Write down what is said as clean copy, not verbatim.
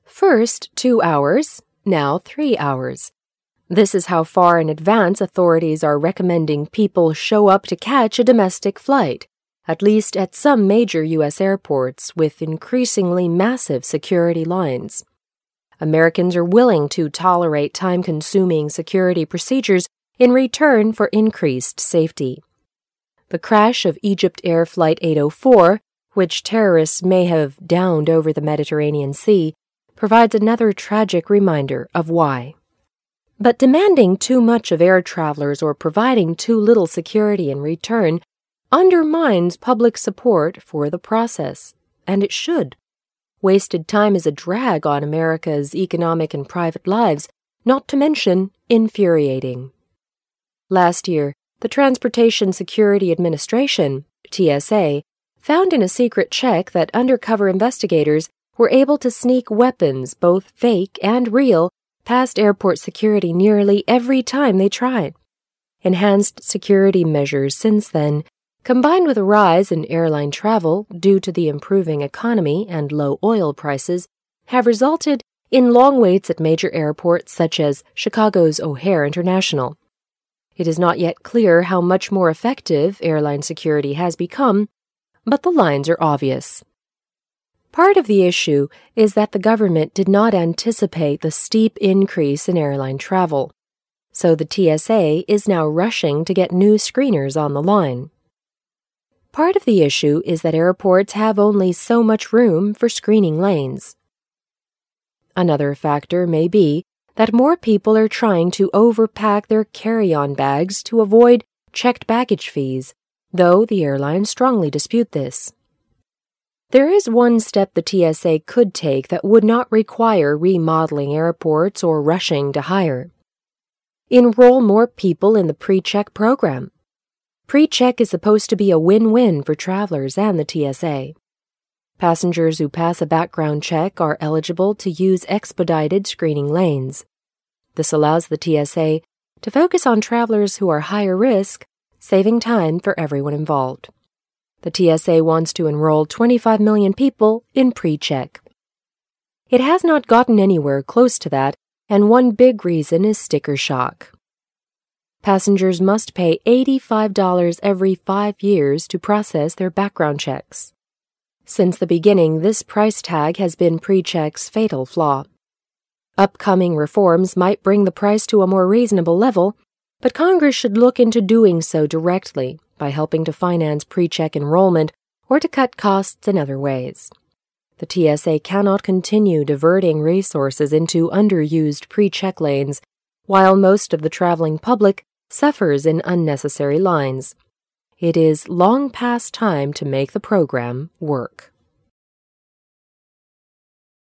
First 2 hours, now 3 hours. This is how far in advance authorities are recommending people show up to catch a domestic flight, at least at some major U.S. airports with increasingly massive security lines. Americans are willing to tolerate time-consuming security procedures in return for increased safety. The crash of Egypt Air Flight 804, which terrorists may have downed over the Mediterranean Sea, provides another tragic reminder of why. But demanding too much of air travelers or providing too little security in return undermines public support for the process, and it should. Wasted time is a drag on America's economic and private lives, not to mention infuriating. Last year, the Transportation Security Administration, TSA, found in a secret check that undercover investigators were able to sneak weapons, both fake and real, past airport security nearly every time they tried. Enhanced security measures since then, combined with a rise in airline travel due to the improving economy and low oil prices, have resulted in long waits at major airports such as Chicago's O'Hare International. It is not yet clear how much more effective airline security has become, but the lines are obvious. Part of the issue is that the government did not anticipate the steep increase in airline travel, so the TSA is now rushing to get new screeners on the line. Part of the issue is that airports have only so much room for screening lanes. Another factor may be that more people are trying to overpack their carry-on bags to avoid checked baggage fees, though the airlines strongly dispute this. There is one step the TSA could take that would not require remodeling airports or rushing to hire. Enroll more people in the PreCheck program. PreCheck is supposed to be a win-win for travelers and the TSA. Passengers who pass a background check are eligible to use expedited screening lanes. This allows the TSA to focus on travelers who are higher risk, saving time for everyone involved. The TSA wants to enroll 25 million people in PreCheck. It has not gotten anywhere close to that, and one big reason is sticker shock. Passengers must pay $85 every 5 years to process their background checks. Since the beginning, this price tag has been PreCheck's fatal flaw. Upcoming reforms might bring the price to a more reasonable level, but Congress should look into doing so directly by helping to finance PreCheck enrollment or to cut costs in other ways. The TSA cannot continue diverting resources into underused PreCheck lanes, while most of the traveling public suffers in unnecessary lines. It is long past time to make the program work.